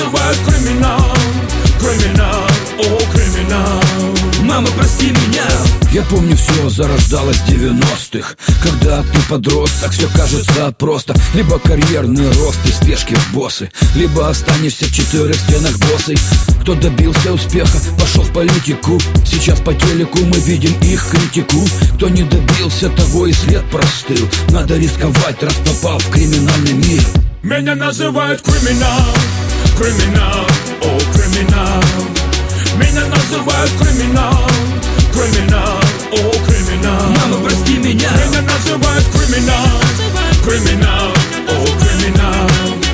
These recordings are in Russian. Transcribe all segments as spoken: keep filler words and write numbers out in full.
называют криминал, криминал, о, криминал. Мама, прости меня. Я помню, все зарождалось в девяностых, когда ты подросток, все кажется просто. Либо карьерный рост и спешки в боссы, либо останешься в четырех стенах боссой. Кто добился успеха, пошел в политику. Сейчас по телеку мы видим их критику. Кто не добился, того и след простыл. Надо рисковать, раз попал в криминальный мир. Меня называют криминал, криминал, о, криминал. Меня называют криминал, криминал, о, криминал. Мама, прости меня. Меня называют криминал, криминал, о, криминал.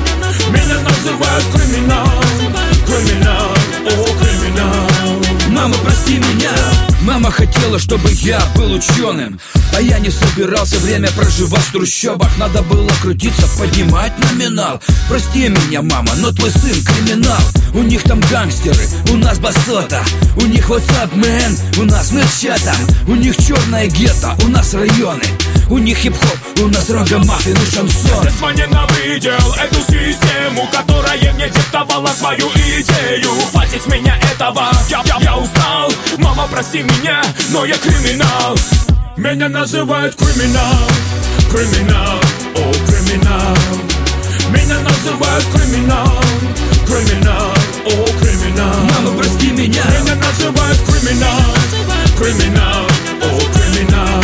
Меня называют криминал, криминал, о, криминал. Мама, прости меня. Мама хотела, чтобы я был ученым, а я не собирался время проживать в трущобах. Надо было крутиться, поднимать номинал. Прости меня, мама, но твой сын криминал. У них там гангстеры, у нас басота. У них WhatsApp man, у нас нетчата. У них черная гетто, у нас районы. У них хип-хоп, у нас рога-маффин и шансон. Я здесь ненавидел эту систему, которая мне диктовала свою идею. Хватит с меня этого, я, я, я устал. Мама, прости меня, но я криминал. Меня называют криминал, криминал, о, криминал. Меня называют криминал, криминал, о, криминал. Мама, прости меня. Меня называют криминал, криминал, о, криминал.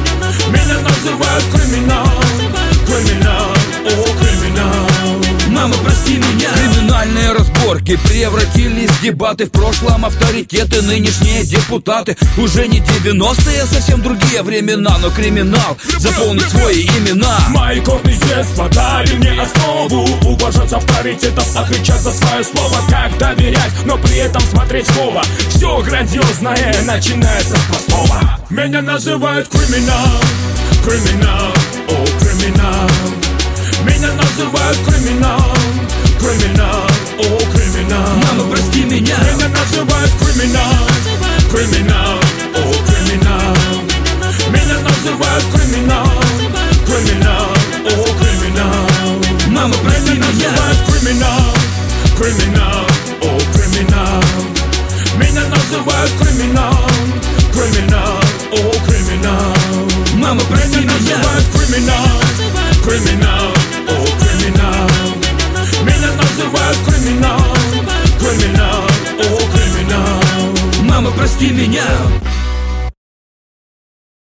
Меня называют криминал, криминал, о, криминал. Мама, прости меня. Криминальные разборки превратились в дебаты. В прошлом авторитеты, нынешние депутаты. Уже не девяностые, совсем другие времена. Но криминал заполнит свои имена. Мои корни с детства дали мне основу уважать авторитетов, отвечать за свое слово. Как доверять, но при этом смотреть в оба. Все грандиозное начинается с простого. Меня называют криминал, криминал, о, криминал. Меня называют криминал, криминал, о, криминал. Мама, прости меня. Меня называют криминал, криминал, о, криминал. Меня называют криминал, криминал, о, криминал. Мама, прости меня. Меня называют криминал, криминал, о, криминал. Меня называют криминал, криминал, о, криминал. Мама, прости меня. меня. называют криминал, криминал, о, криминал. Меня называют криминал, криминал, о, криминал. Мама, прости меня.